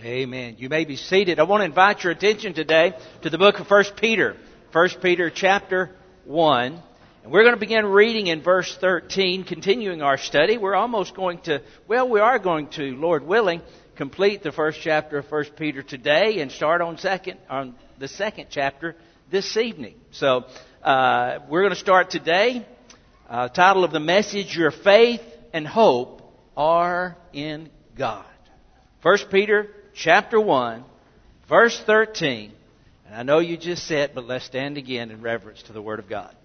Amen. You may be seated. I want to invite your attention today to the book of 1 Peter. 1 Peter chapter 1. And we're going to begin reading in verse 13, continuing our study. We are going to, Lord willing, complete the first chapter of 1 Peter today and start on the second chapter this evening. So we're going to start today. Title of the message, Your Faith and Hope Are in God. 1 Peter chapter 1, verse 13. And I know you just said it, but let's stand again in reverence to the Word of God.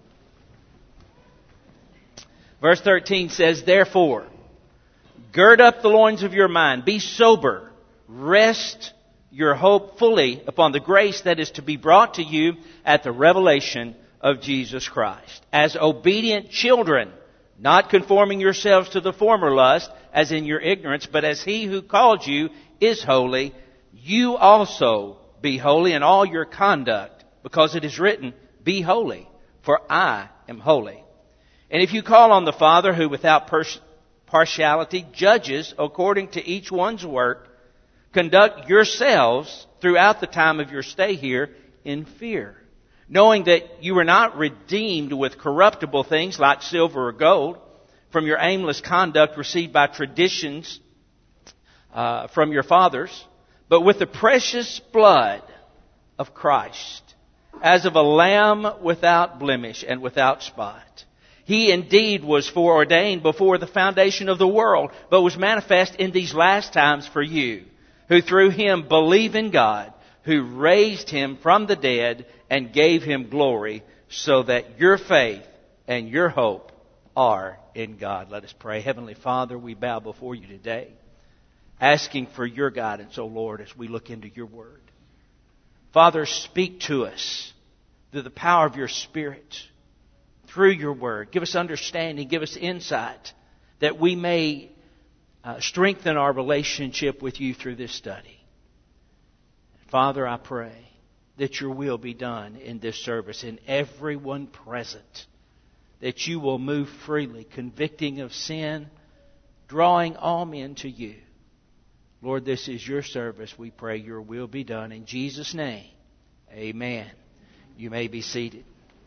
Verse 13 says, Therefore, gird up the loins of your mind, be sober, rest your hope fully upon the grace that is to be brought to you at the revelation of Jesus Christ. As obedient children, not conforming yourselves to the former lust, as in your ignorance, but as He who called you is holy, you also be holy in all your conduct, because it is written, Be holy, for I am holy. And if you call on the Father, who without partiality judges according to each one's work, conduct yourselves throughout the time of your stay here in fear, knowing that you were not redeemed with corruptible things like silver or gold from your aimless conduct received by traditions from your fathers, but with the precious blood of Christ, as of a lamb without blemish and without spot. He indeed was foreordained before the foundation of the world, but was manifest in these last times for you, who through Him believe in God, who raised Him from the dead and gave Him glory, so that your faith and your hope are in God. Let us pray. Heavenly Father, we bow before you today, asking for your guidance, O Lord, as we look into your word. Father, speak to us through the power of your Spirit, through your word. Give us understanding, give us insight, that we may strengthen our relationship with you through this study. Father, I pray that your will be done in this service, in everyone present, that you will move freely, convicting of sin, drawing all men to you. Lord, this is your service. We pray your will be done. In Jesus' name, amen. You may be seated.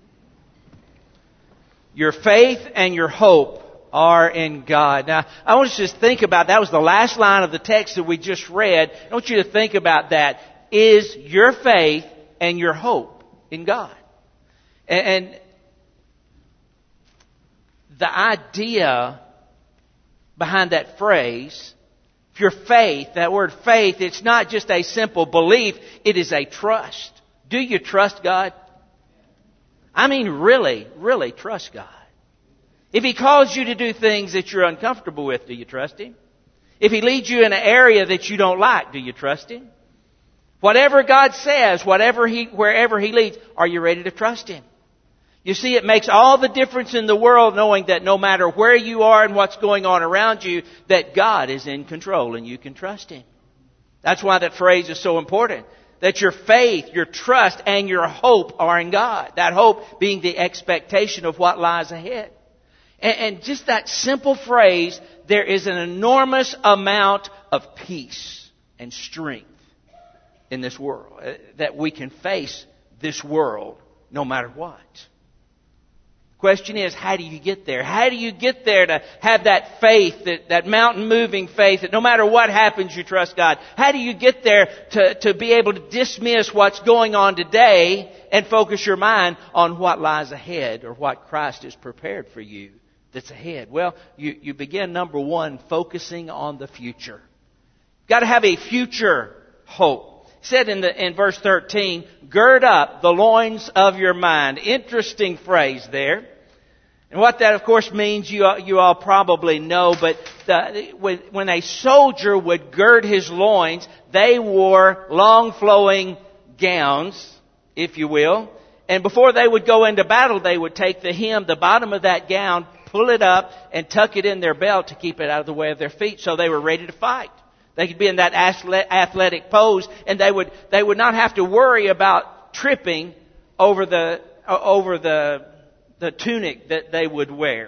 Your faith and your hope are in God. Now, I want you to think about, that was the last line of the text that we just read. I want you to think about that. Is your faith and your hope in God? And the idea behind that phrase, your faith, that word faith, it's not just a simple belief, it is a trust. Do you trust God? I mean, really, really trust God. If He calls you to do things that you're uncomfortable with, do you trust Him? If He leads you in an area that you don't like, do you trust Him? Whatever God says, wherever He leads, are you ready to trust Him? You see, it makes all the difference in the world knowing that no matter where you are and what's going on around you, that God is in control and you can trust Him. That's why that phrase is so important. That your faith, your trust, and your hope are in God. That hope being the expectation of what lies ahead. And just that simple phrase, there is an enormous amount of peace and strength in this world. That we can face this world no matter what. Question is, how do you get there? How do you get there to have that faith, that mountain-moving faith, that no matter what happens, you trust God? How do you get there to be able to dismiss what's going on today and focus your mind on what lies ahead or what Christ has prepared for you that's ahead? Well, you begin, number one, focusing on the future. You've got to have a future hope. It said in verse 13, gird up the loins of your mind. Interesting phrase there. And what that, of course, means, you all probably know, but when a soldier would gird his loins, they wore long flowing gowns, if you will. And before they would go into battle, they would take the hem, the bottom of that gown, pull it up, and tuck it in their belt to keep it out of the way of their feet, so they were ready to fight. They could be in that athletic pose, and they would not have to worry about tripping over the tunic that they would wear.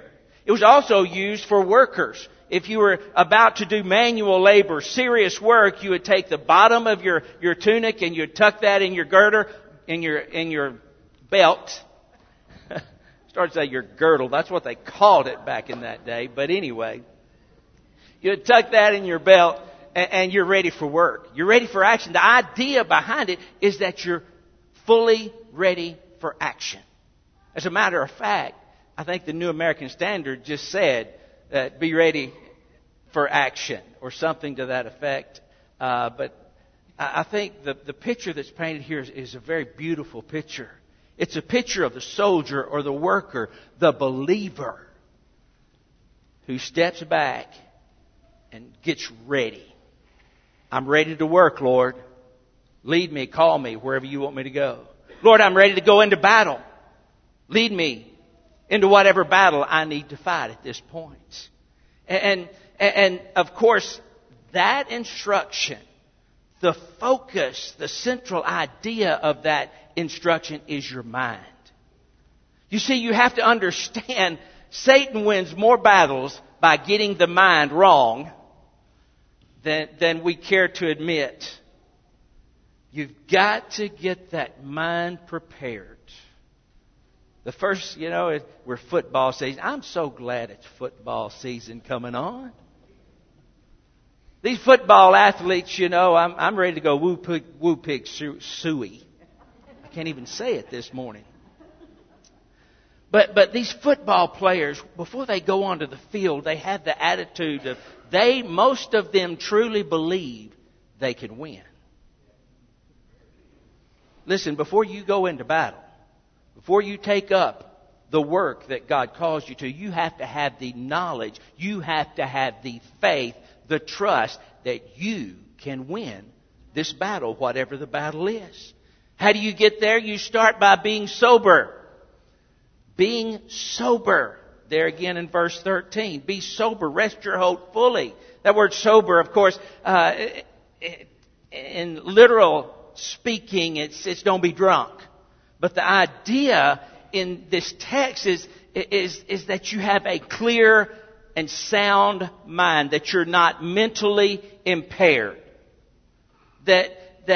It was also used for workers. If you were about to do manual labor, serious work, you would take the bottom of your tunic and you'd tuck that in your girder, in your belt. Started to say your girdle. That's what they called it back in that day. But anyway, you'd tuck that in your belt and you're ready for work. You're ready for action. The idea behind it is that you're fully ready for action. As a matter of fact, I think the New American Standard just said, be ready for action, or something to that effect. But I think the picture that's painted here is a very beautiful picture. It's a picture of the soldier or the worker, the believer, who steps back and gets ready. I'm ready to work, Lord. Lead me, call me wherever you want me to go. Lord, I'm ready to go into battle. Lead me into whatever battle I need to fight at this point. And of course, that instruction, the focus, the central idea of that instruction is your mind. You see, you have to understand Satan wins more battles by getting the mind wrong than we care to admit. You've got to get that mind prepared. The first, we're football season. I'm so glad it's football season coming on. These football athletes, I'm ready to go woo pig suey. I can't even say it this morning. But these football players, before they go onto the field, they have the attitude of most of them truly believe they can win. Listen, before you go into battle, before you take up the work that God calls you to, you have to have the knowledge, you have to have the faith, the trust that you can win this battle, whatever the battle is. How do you get there? You start by being sober. Being sober. There again in verse 13. Be sober. Rest your hope fully. That word sober, of course, in literal speaking, it's don't be drunk. But the idea in this text is that you have a clear and sound mind, that you're not mentally impaired. That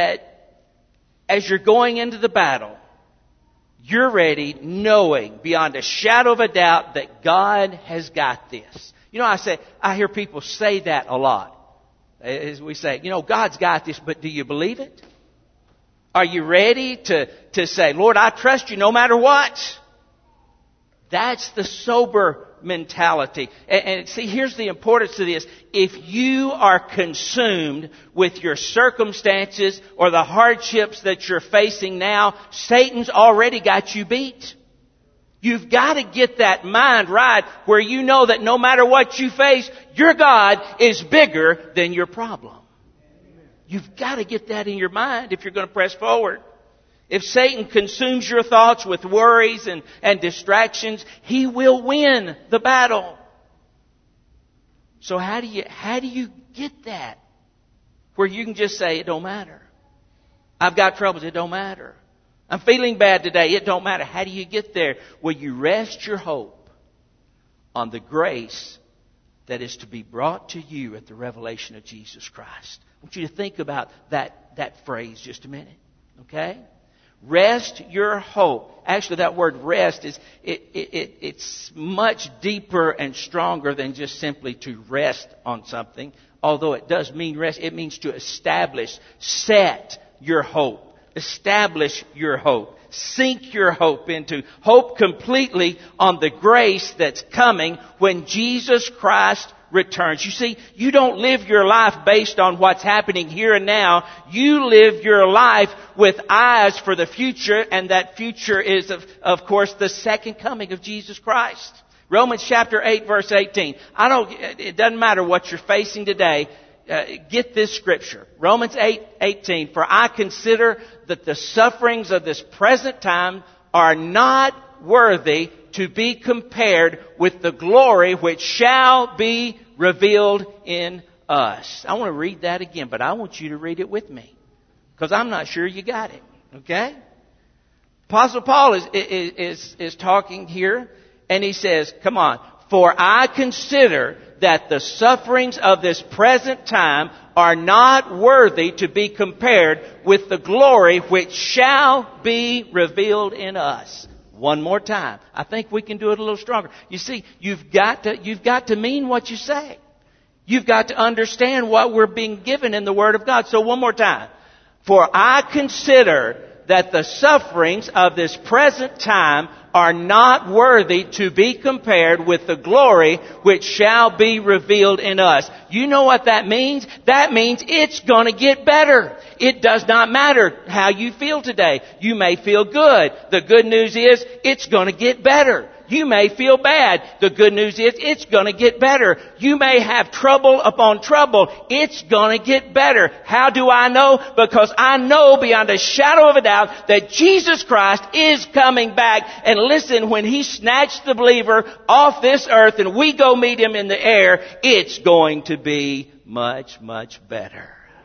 as you're going into the battle, you're ready, knowing beyond a shadow of a doubt that God has got this. I hear people say that a lot. As we say, God's got this, but do you believe it? Are you ready to say, Lord, I trust you no matter what? That's the sober mentality. And see, here's the importance of this. If you are consumed with your circumstances or the hardships that you're facing now, Satan's already got you beat. You've got to get that mind right where you know that no matter what you face, your God is bigger than your problem. You've got to get that in your mind if you're going to press forward. If Satan consumes your thoughts with worries and distractions, he will win the battle. So how do you get that? Where you can just say, it don't matter. I've got troubles, it don't matter. I'm feeling bad today, it don't matter. How do you get there? Well, you rest your hope on the grace that is to be brought to you at the revelation of Jesus Christ. I want you to think about that phrase just a minute. Okay? Rest your hope. Actually, that word rest it's much deeper and stronger than just simply to rest on something. Although it does mean rest, it means to establish, set your hope. Establish your hope. Sink your hope into. Hope completely on the grace that's coming when Jesus Christ returns. You see, you don't live your life based on what's happening here and now. You live your life with eyes for the future, and that future is, of course, the second coming of Jesus Christ. Romans chapter 8, verse 18. It doesn't matter what you're facing today. Get this scripture. Romans 8:18. For I consider that the sufferings of this present time are not worthy to be compared with the glory which shall be revealed in us. I want to read that again, but I want you to read it with me, because I'm not sure you got it. Okay? Apostle Paul is talking here, and he says, come on. For I consider that the sufferings of this present time are not worthy to be compared with the glory which shall be revealed in us. One more time. I think we can do it a little stronger. You see, you've got to mean what you say. You've got to understand what we're being given in the Word of God. So one more time. For I consider that the sufferings of this present time are not worthy to be compared with the glory which shall be revealed in us. You know what that means? That means it's going to get better. It does not matter how you feel today. You may feel good. The good news is it's going to get better. You may feel bad. The good news is it's going to get better. You may have trouble upon trouble. It's going to get better. How do I know? Because I know beyond a shadow of a doubt that Jesus Christ is coming back. And listen, when He snatched the believer off this earth and we go meet Him in the air, it's going to be much, much better.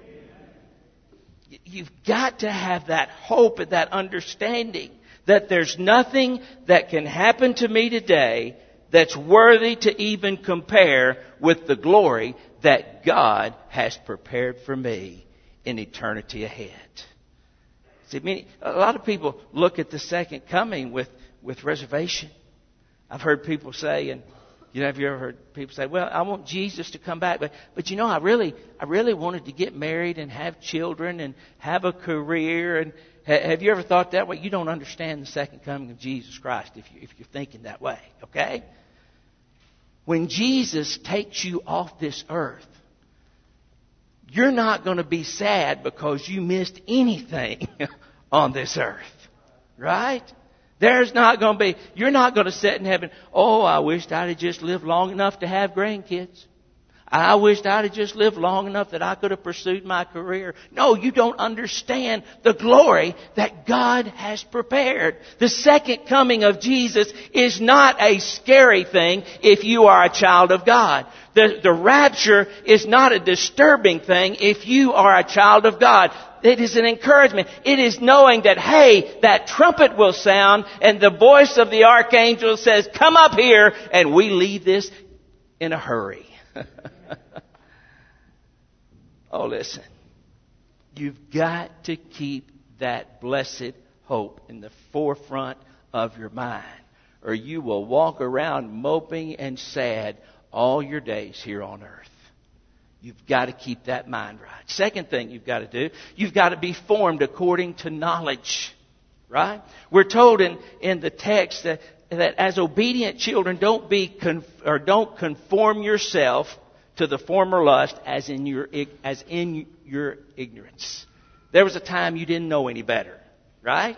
You've got to have that hope and that understanding that there's nothing that can happen to me today that's worthy to even compare with the glory that God has prepared for me in eternity ahead. See, a lot of people look at the second coming with reservation. I've heard people say, and have you ever heard people say, well, I want Jesus to come back, but I really wanted to get married and have children and have a career. And have you ever thought that way? You don't understand the second coming of Jesus Christ if you're thinking that way, okay? When Jesus takes you off this earth, you're not going to be sad because you missed anything on this earth, right? You're not going to sit in heaven, oh, I wished I'd have just lived long enough to have grandkids. I wished I'd have just lived long enough that I could have pursued my career. No, you don't understand the glory that God has prepared. The second coming of Jesus is not a scary thing if you are a child of God. The rapture is not a disturbing thing if you are a child of God. It is an encouragement. It is knowing that, hey, that trumpet will sound and the voice of the archangel says, come up here, and we leave this in a hurry. Oh, listen. You've got to keep that blessed hope in the forefront of your mind, or you will walk around moping and sad all your days here on earth. You've got to keep that mind right. Second thing you've got to do, you've got to be formed according to knowledge. Right? We're told in the text that as obedient children, don't conform yourself to the former lust as in your ignorance. There was a time you didn't know any better, right?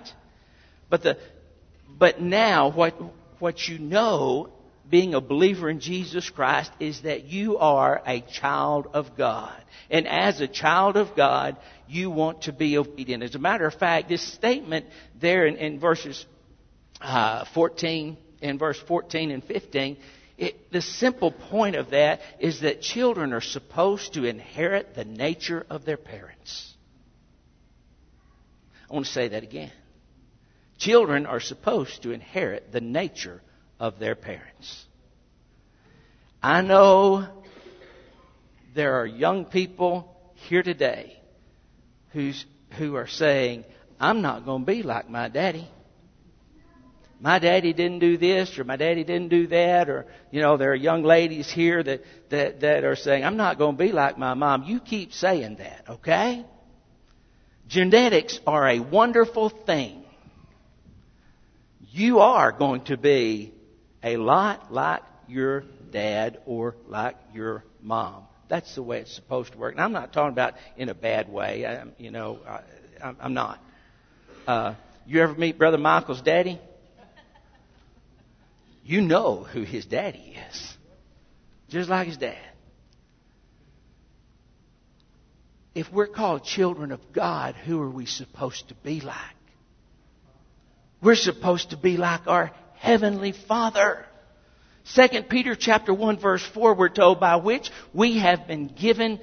But now what you know, being a believer in Jesus Christ, is that you are a child of God. And as a child of God, you want to be obedient. As a matter of fact, this statement there in verses 14, in verse 14 and 15, the simple point of that is that children are supposed to inherit the nature of their parents. I want to say that again. Children are supposed to inherit the nature of their parents. I know there are young people here today who are saying, I'm not going to be like my daddy. My daddy didn't do this, or my daddy didn't do that, or, there are young ladies here that are saying, I'm not going to be like my mom. You keep saying that, okay? Genetics are a wonderful thing. You are going to be a lot like your dad or like your mom. That's the way it's supposed to work. And I'm not talking about in a bad way. I'm not. You ever meet Brother Michael's daddy? You know who his daddy is. Just like his dad. If we're called children of God, who are we supposed to be like? We're supposed to be like our Heavenly Father. 2 Peter chapter 1 verse 4, we're told, by which have been given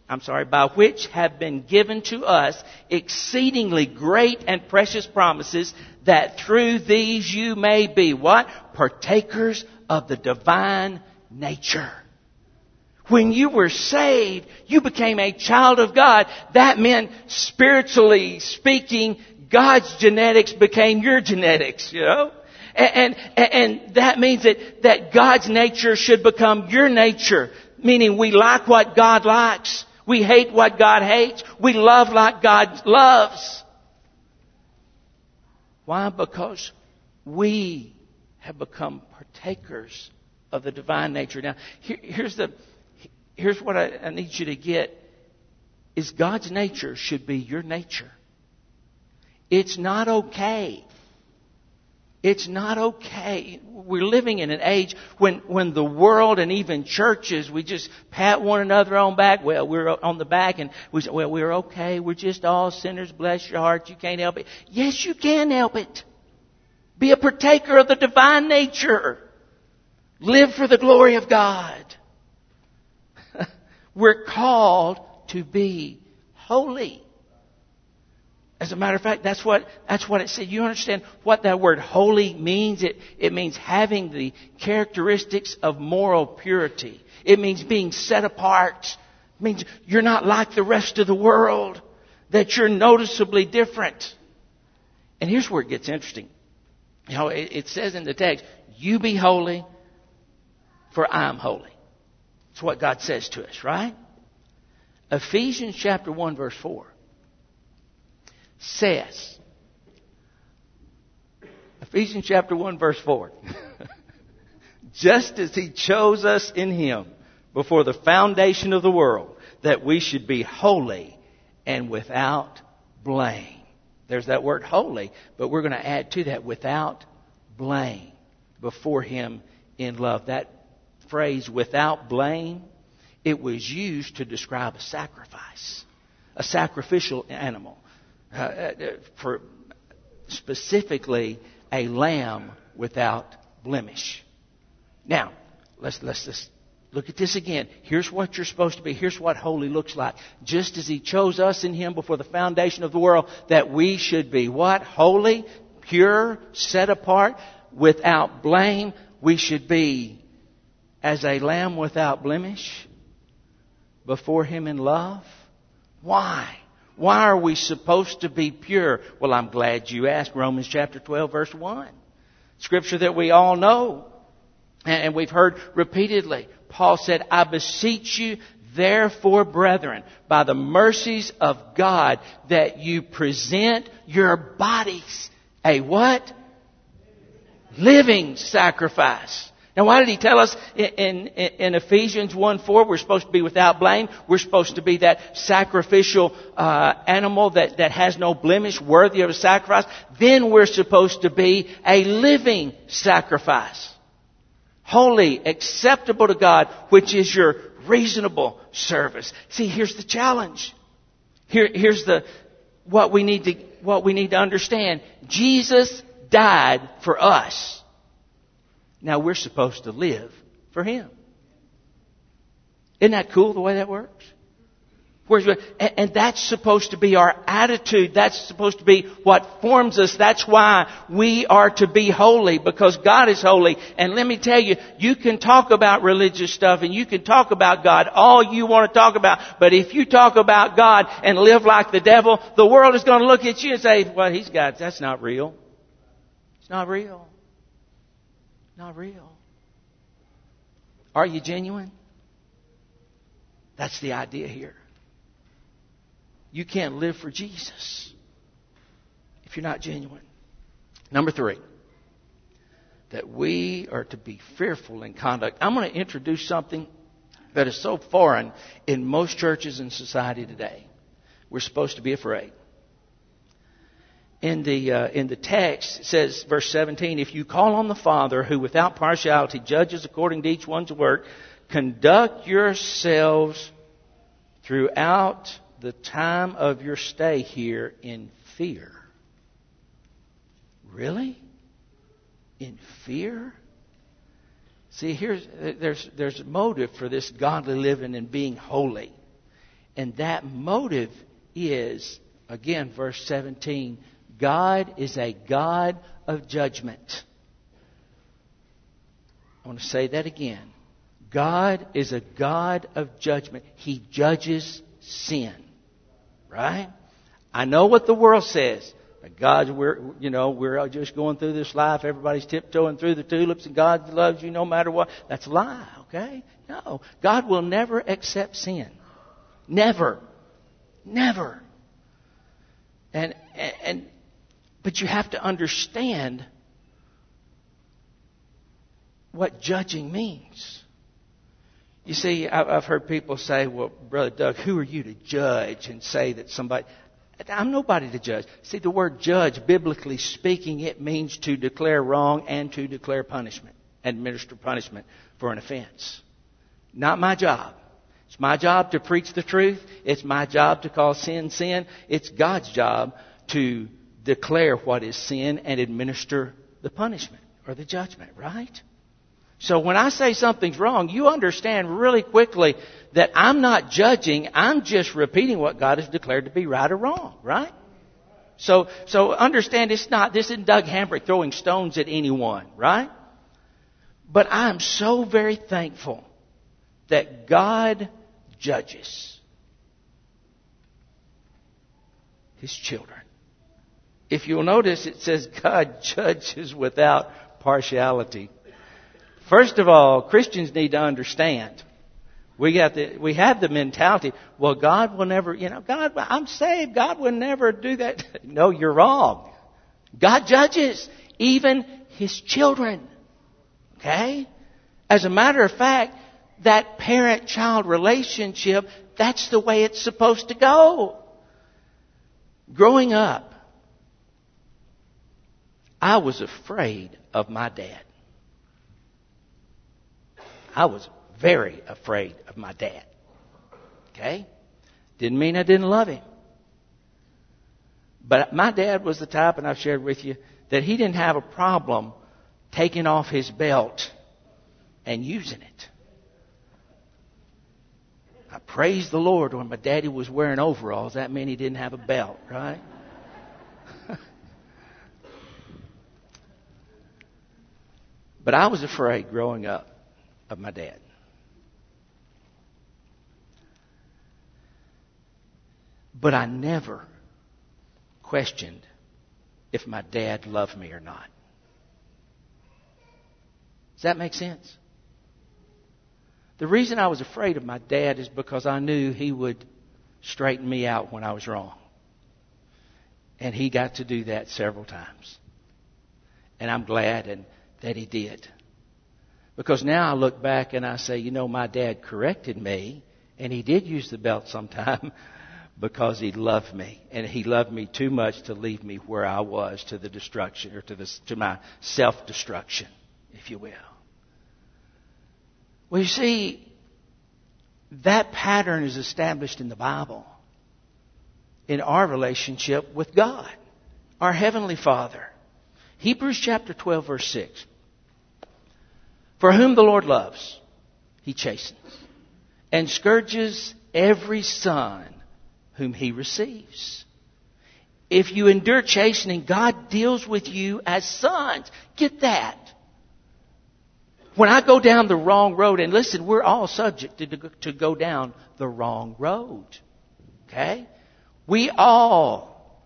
to us exceedingly great and precious promises, that through these you may be what? Partakers of the divine nature. When you were saved, you became a child of God. That meant, spiritually speaking, God's genetics became your genetics, you know? And that means that God's nature should become your nature. Meaning we like what God likes. We hate what God hates. We love like God loves. Why? Because we have become partakers of the divine nature. Now, here's what I need you to get. Is God's nature should be your nature. It's not okay. It's not okay. We're living in an age when the world and even churches, we just pat one another on back. Well, we're on the back and we say, well, we're okay. We're just all sinners. Bless your heart. You can't help it. Yes, you can help it. Be a partaker of the divine nature. Live for the glory of God. We're called to be holy. As a matter of fact, that's what it said. You understand what that word holy means? It means having the characteristics of moral purity. It means being set apart. It means you're not like the rest of the world. That you're noticeably different. And here's where it gets interesting. You know, it says in the text, you be holy, for I am holy. That's what God says to us, right? Ephesians chapter 1 verse 4 says, Ephesians chapter 1 verse 4, just as He chose us in Him before the foundation of the world, that we should be holy and without blame. There's that word holy, but we're going to add to that without blame before Him in love. That phrase, without blame, it was used to describe a sacrifice, a sacrificial animal. For specifically a lamb without blemish. Now, let's look at this again. Here's what you're supposed to be. Here's what holy looks like. Just as He chose us in Him before the foundation of the world, that we should be what? Holy, pure, set apart, without blame. We should be as a lamb without blemish before Him in love. Why? Why are we supposed to be pure? Well, I'm glad you asked. Romans chapter 12, verse 1. Scripture that we all know and we've heard repeatedly. Paul said, I beseech you, therefore, brethren, by the mercies of God, that you present your bodies a what? Living sacrifice. Now, why did he tell us in Ephesians 1:4 we're supposed to be without blame? We're supposed to be that sacrificial animal that has no blemish, worthy of a sacrifice. Then we're supposed to be a living sacrifice. Holy, acceptable to God, which is your reasonable service. See, here's the challenge. Here's what we need to understand. Jesus died for us. Now we're supposed to live for Him. Isn't that cool the way that works? And that's supposed to be our attitude. That's supposed to be what forms us. That's why we are to be holy, because God is holy. And let me tell you, you can talk about religious stuff and you can talk about God all you want to talk about. But if you talk about God and live like the devil, the world is going to look at you and say, well, that's not real. It's not real. Not real. Are you genuine? That's the idea here. You can't live for Jesus if you're not genuine. Number 3, that we are to be fearful in conduct. I'm going to introduce something that is so foreign in most churches and society today. We're supposed to be afraid. In the text, it says, verse 17, if you call on the Father, who without partiality judges according to each one's work, conduct yourselves throughout the time of your stay here in fear. Really? In fear? See, there's a motive for this godly living and being holy. And that motive is, again, verse 17, God is a God of judgment. I want to say that again. God is a God of judgment. He judges sin. Right? I know what the world says. God, we're just going through this life. Everybody's tiptoeing through the tulips, and God loves you no matter what. That's a lie, okay? No. God will never accept sin. Never. Never. But you have to understand what judging means. You see, I've heard people say, well, Brother Doug, who are you to judge and say that somebody... I'm nobody to judge. See, the word judge, biblically speaking, it means to declare wrong and to declare punishment, administer punishment for an offense. Not my job. It's my job to preach the truth. It's my job to call sin, sin. It's God's job to declare what is sin and administer the punishment or the judgment, right? So when I say something's wrong, you understand really quickly that I'm not judging. I'm just repeating what God has declared to be right or wrong, right? So understand this isn't Doug Hambrick throwing stones at anyone, right? But I'm so very thankful that God judges His children. If you'll notice, it says God judges without partiality. First of all, Christians need to understand. We have the mentality, well, God will never, God, I'm saved. God will never do that. No, you're wrong. God judges even His children. Okay? As a matter of fact, that parent-child relationship, that's the way it's supposed to go. Growing up, I was afraid of my dad. I was very afraid of my dad. Okay? Didn't mean I didn't love him. But my dad was the type, and I've shared with you, that he didn't have a problem taking off his belt and using it. I praised the Lord when my daddy was wearing overalls. That meant he didn't have a belt, right? But I was afraid growing up of my dad. But I never questioned if my dad loved me or not. Does that make sense? The reason I was afraid of my dad is because I knew he would straighten me out when I was wrong. And he got to do that several times. And I'm glad that he did. Because now I look back and I say, my dad corrected me, and he did use the belt sometime because he loved me. And he loved me too much to leave me where I was to the destruction, or to my self-destruction, if you will. Well, you see, that pattern is established in the Bible in our relationship with God, our Heavenly Father. Hebrews chapter 12, verse 6. For whom the Lord loves, He chastens, and scourges every son whom He receives. If you endure chastening, God deals with you as sons. Get that. When I go down the wrong road, and listen, we're all subject to go down the wrong road. Okay? We all,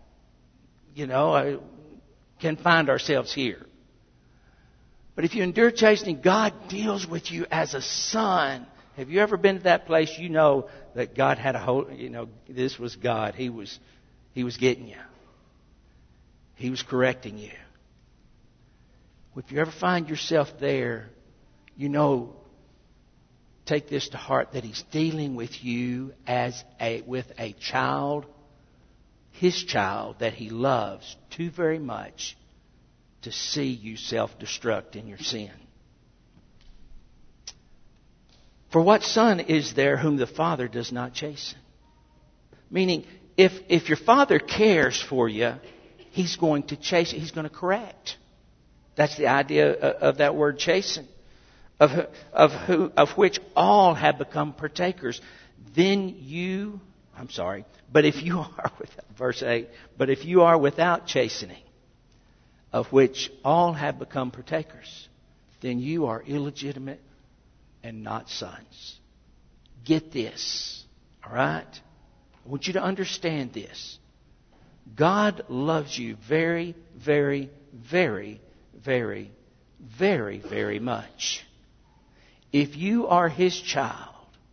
can find ourselves here. But if you endure chastening, God deals with you as a son. Have you ever been to that place? You know that God had a whole, this was God. He was getting you. He was correcting you. If you ever find yourself there, take this to heart, that He's dealing with you with a child, His child that He loves too very much to see you self-destruct in your sin. For what son is there whom the Father does not chasten? Meaning, if your Father cares for you, He's going to chasten. He's going to correct. That's the idea of that word chasten. Of which all have become partakers. But if you are, verse 8, but if you are without chastening, of which all have become partakers, then you are illegitimate and not sons. Get this, all right? I want you to understand this. God loves you very, very, very, very, very, very much. If you are His child,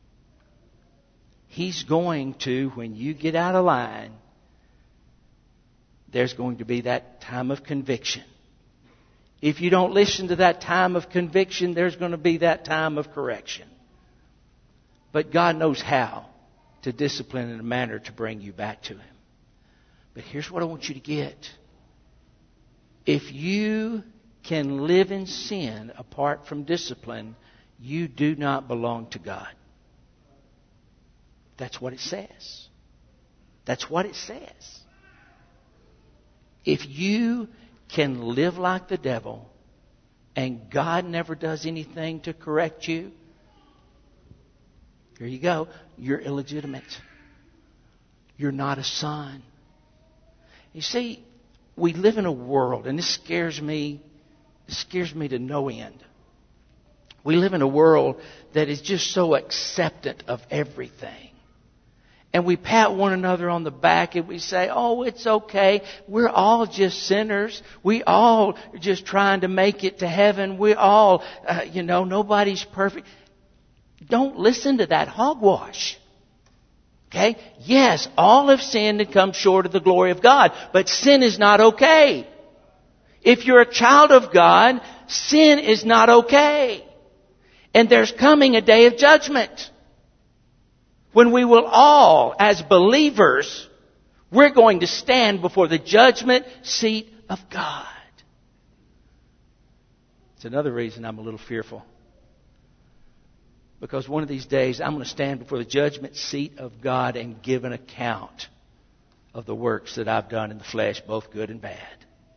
He's going to, when you get out of line, there's going to be that time of conviction. If you don't listen to that time of conviction, there's going to be that time of correction. But God knows how to discipline in a manner to bring you back to Him. But here's what I want you to get. If you can live in sin apart from discipline, you do not belong to God. That's what it says. That's what it says. If you can live like the devil and God never does anything to correct you, here you go. You're illegitimate. You're not a son. You see, we live in a world, and this scares me to no end. We live in a world that is just so acceptant of everything. And we pat one another on the back and we say, oh, it's okay. We're all just sinners. We all are just trying to make it to heaven. We all, nobody's perfect. Don't listen to that hogwash. Okay? Yes, all have sinned and come short of the glory of God. But sin is not okay. If you're a child of God, sin is not okay. And there's coming a day of judgment, when we will all, as believers, we're going to stand before the judgment seat of God. It's another reason I'm a little fearful. Because one of these days I'm going to stand before the judgment seat of God and give an account of the works that I've done in the flesh, both good and bad.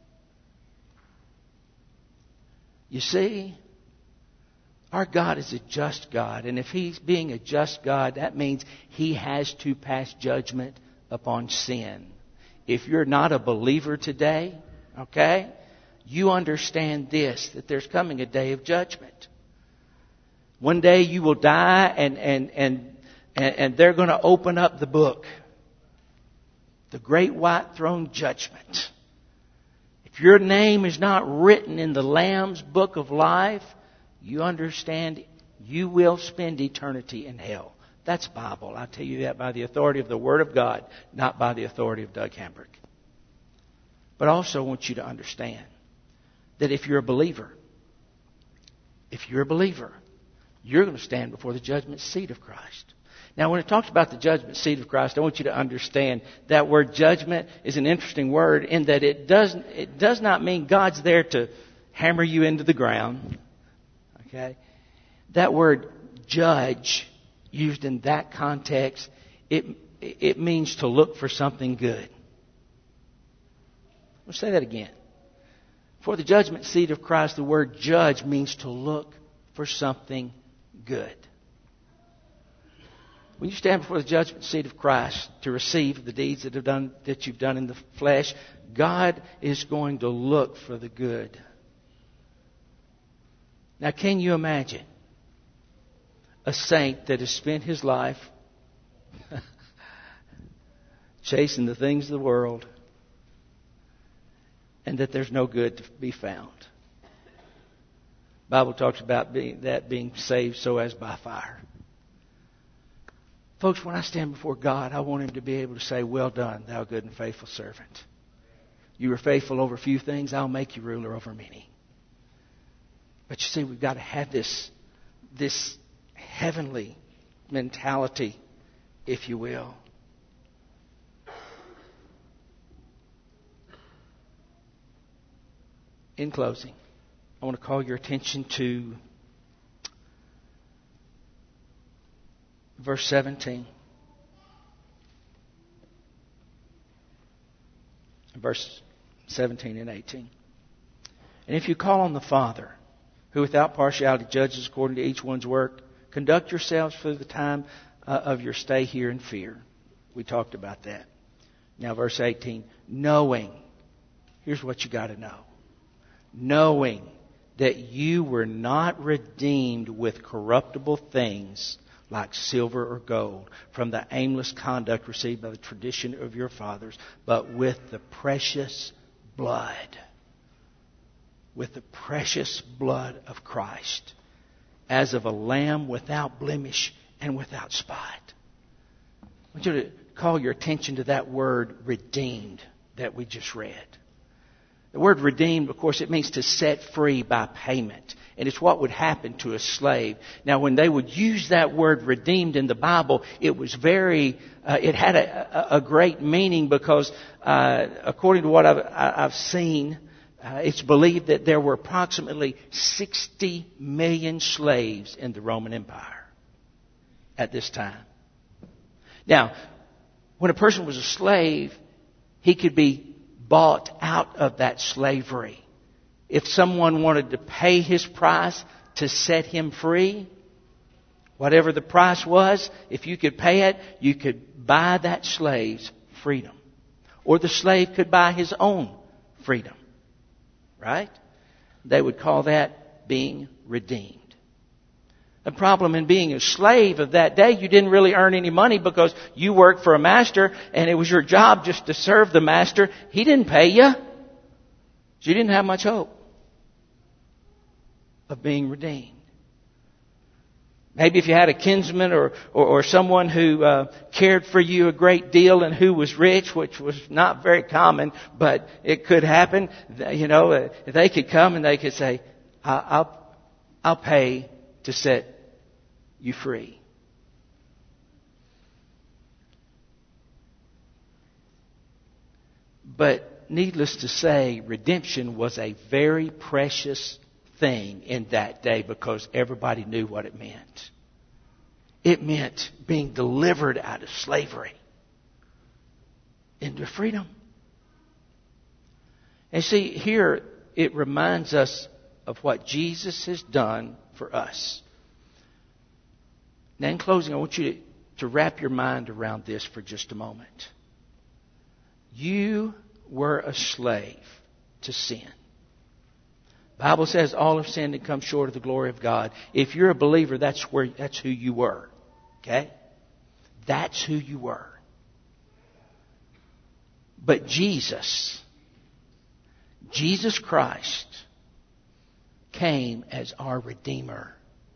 You see, our God is a just God. And if He's being a just God, that means He has to pass judgment upon sin. If you're not a believer today, okay, you understand this, that there's coming a day of judgment. One day you will die and they're going to open up the book. The great white throne judgment. If your name is not written in the Lamb's book of life, you understand you will spend eternity in hell. That's Bible. I tell you that by the authority of the Word of God, not by the authority of Doug Hambrick. But I also want you to understand that if you're a believer, you're going to stand before the judgment seat of Christ. Now, when it talks about the judgment seat of Christ, I want you to understand that word judgment is an interesting word in that it does not mean God's there to hammer you into the ground. Okay? That word judge, used in that context, it means to look for something good. I'll say that again. For the judgment seat of Christ, the word judge means to look for something good. When you stand before the judgment seat of Christ to receive the deeds that you've done in the flesh, God is going to look for the good. Now, can you imagine a saint that has spent his life chasing the things of the world and that there's no good to be found? The Bible talks about being saved so as by fire. Folks, when I stand before God, I want Him to be able to say, well done, thou good and faithful servant. You were faithful over a few things, I'll make you ruler over many. But you see, we've got to have this heavenly mentality, if you will. In closing, I want to call your attention to verse 17. Verse 17 and 18. And if you call on the Father, who without partiality judges according to each one's work, conduct yourselves for the time of your stay here in fear. We talked about that. Now verse 18. Knowing. Here's what you got to know. Knowing that you were not redeemed with corruptible things like silver or gold from the aimless conduct received by the tradition of your fathers, but with the precious blood. With the precious blood of Christ, as of a lamb without blemish and without spot. I want you to call your attention to that word redeemed that we just read. The word redeemed, of course, it means to set free by payment. And it's what would happen to a slave. Now, when they would use that word redeemed in the Bible, it was it had a great meaning because, according to what I've seen, it's believed that there were approximately 60 million slaves in the Roman Empire at this time. Now, when a person was a slave, he could be bought out of that slavery. If someone wanted to pay his price to set him free, whatever the price was, if you could pay it, you could buy that slave's freedom. Or the slave could buy his own freedom. Right? They would call that being redeemed. The problem in being a slave of that day, you didn't really earn any money because you worked for a master and it was your job just to serve the master. He didn't pay you. So you didn't have much hope of being redeemed. Maybe if you had a kinsman or someone who cared for you a great deal and who was rich, which was not very common, but it could happen. You know, they could come and they could say, I'll pay to set you free. But needless to say, redemption was a very precious thing in that day because everybody knew what it meant. It meant being delivered out of slavery into freedom. And see, here it reminds us of what Jesus has done for us. Now, in closing, I want you to wrap your mind around this for just a moment. You were a slave to sin. The Bible says all have sinned and come short of the glory of God. If you're a believer, that's who you were. Okay? That's who you were. But Jesus Christ came as our Redeemer.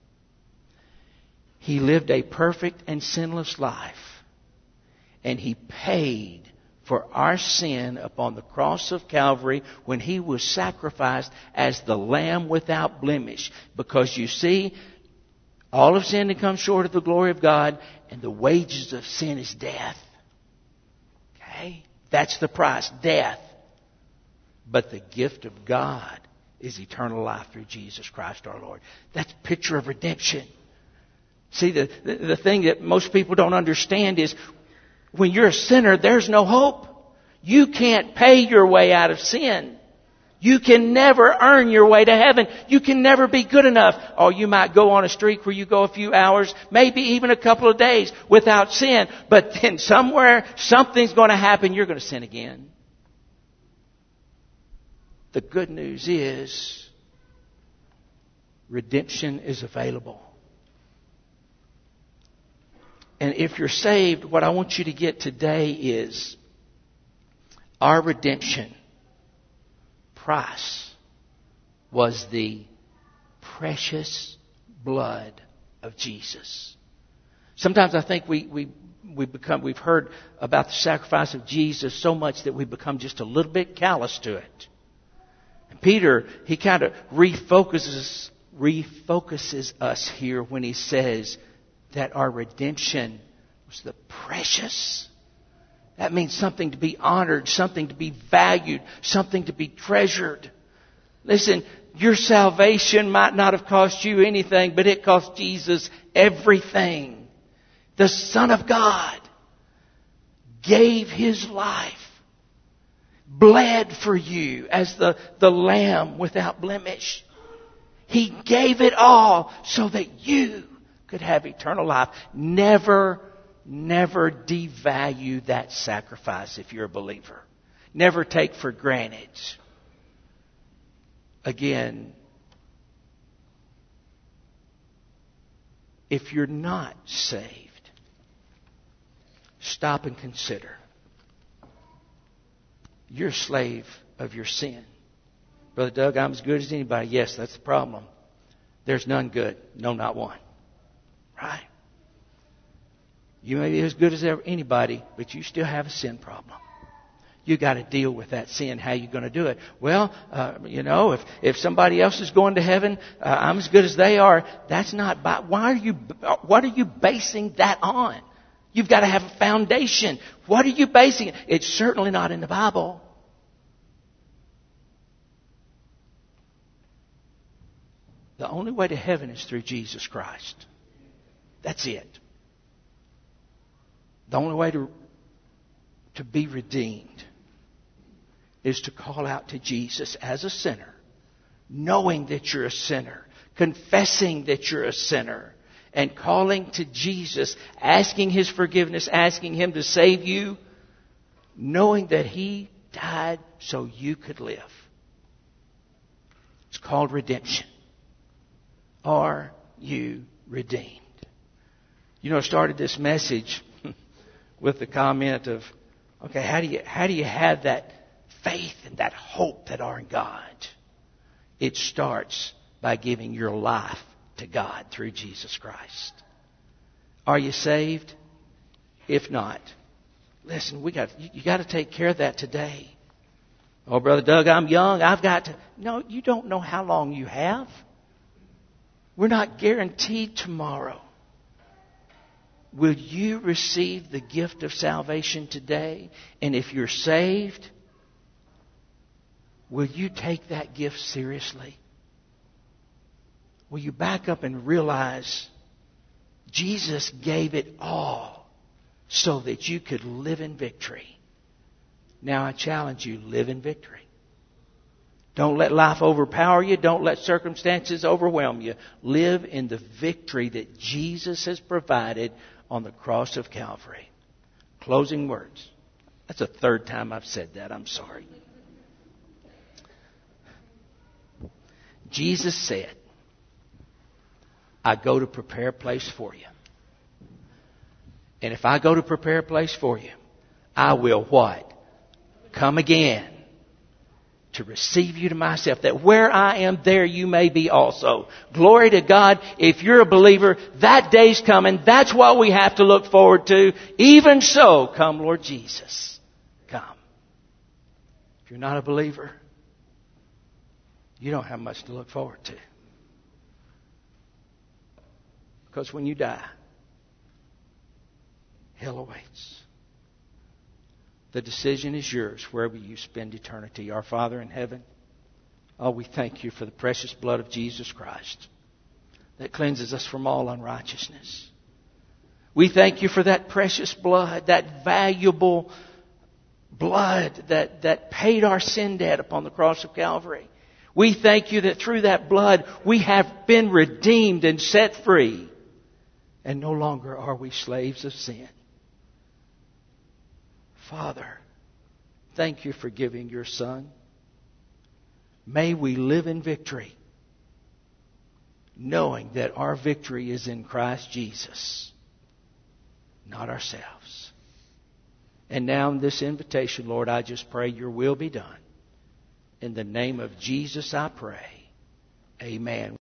He lived a perfect and sinless life. And He paid for our sin upon the cross of Calvary when He was sacrificed as the Lamb without blemish. Because you see, all have sinned and come short of the glory of God, and the wages of sin is death. Okay? That's the price, death. But the gift of God is eternal life through Jesus Christ our Lord. That's a picture of redemption. See, the thing that most people don't understand is when you're a sinner, there's no hope. You can't pay your way out of sin. You can never earn your way to heaven. You can never be good enough. Or you might go on a streak where you go a few hours, maybe even a couple of days without sin. But then somewhere, something's going to happen. You're going to sin again. The good news is redemption is available. And if you're saved, what I want you to get today is our redemption price was the precious blood of Jesus. Sometimes I think we've heard about the sacrifice of Jesus so much that we become just a little bit callous to it. And Peter, he kind of refocuses us here when he says that our redemption was the precious. That means something to be honored, something to be valued, something to be treasured. Listen, your salvation might not have cost you anything, but it cost Jesus everything. The Son of God gave His life, bled for you as the Lamb without blemish. He gave it all so that you could have eternal life. Never devalue that sacrifice if you're a believer. Never take for granted. Again, if you're not saved, stop and consider. You're a slave of your sin. Brother Doug, I'm as good as anybody. Yes, that's the problem. There's none good. No, not one. Right? You may be as good as anybody, but you still have a sin problem. You got to deal with that sin. How are you going to do it? Well, if somebody else is going to heaven, I'm as good as they are. That's not. What are you basing that on? You've got to have a foundation. What are you basing it? It's certainly not in the Bible. The only way to heaven is through Jesus Christ. That's it. The only way to be redeemed is to call out to Jesus as a sinner, knowing that you're a sinner, confessing that you're a sinner, and calling to Jesus, asking His forgiveness, asking Him to save you, knowing that He died so you could live. It's called redemption. Are you redeemed? I started this message with the comment of, okay, how do you have that faith and that hope that are in God? It starts by giving your life to God through Jesus Christ. Are you saved? If not, listen, you got to take care of that today. Oh, Brother Doug, I'm young. I've got to. No, you don't know how long you have. We're not guaranteed tomorrow. Will you receive the gift of salvation today? And if you're saved, will you take that gift seriously? Will you back up and realize Jesus gave it all so that you could live in victory? Now I challenge you, live in victory. Don't let life overpower you. Don't let circumstances overwhelm you. Live in the victory that Jesus has provided on the cross of Calvary. Closing words. That's the third time I've said that. I'm sorry. Jesus said, I go to prepare a place for you. And if I go to prepare a place for you, I will what? Come again to receive you to myself, that where I am, there you may be also. Glory to God. If you're a believer, that day's coming. That's what we have to look forward to. Even so, come Lord Jesus. Come. If you're not a believer, you don't have much to look forward to. Because when you die, hell awaits. The decision is yours wherever you spend eternity. Our Father in heaven, oh, we thank you for the precious blood of Jesus Christ that cleanses us from all unrighteousness. We thank you for that precious blood, that valuable blood that paid our sin debt upon the cross of Calvary. We thank you that through that blood we have been redeemed and set free. And no longer are we slaves of sin. Father, thank you for giving your Son. May we live in victory, knowing that our victory is in Christ Jesus, not ourselves. And now in this invitation, Lord, I just pray your will be done. In the name of Jesus I pray. Amen.